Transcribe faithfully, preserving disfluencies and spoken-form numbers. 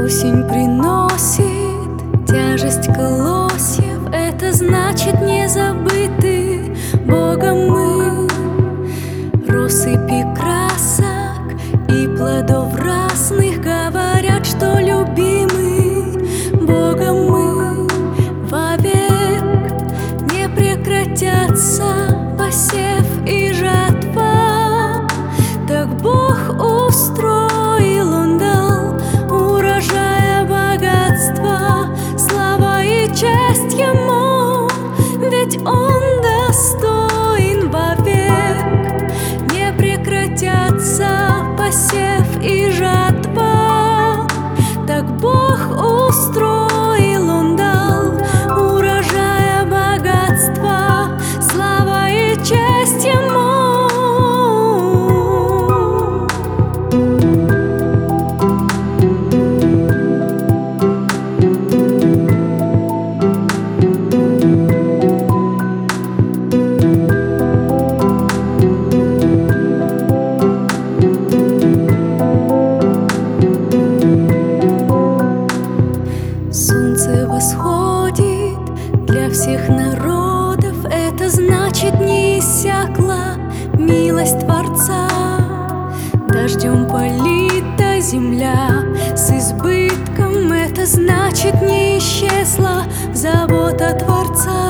Осень приносит тяжесть колосьев, это значит не забыты Богом мы. Россыпи красок и плодов разных говорят, что любимы Богом мы. Вовек не прекратятся посев и жатва, так Бог устроил, Он дал урожая богатства. Слава и честь Ему, ведь Он достоин. Вовек не прекратятся посев и жатва, так Бог устроил, Он дал урожая богатства. Слава и честь Ему. Солнце восходит для всех народов, это значит не иссякла милость Творца. Дождем полита земля с избытком, это значит не исчезла забота Творца.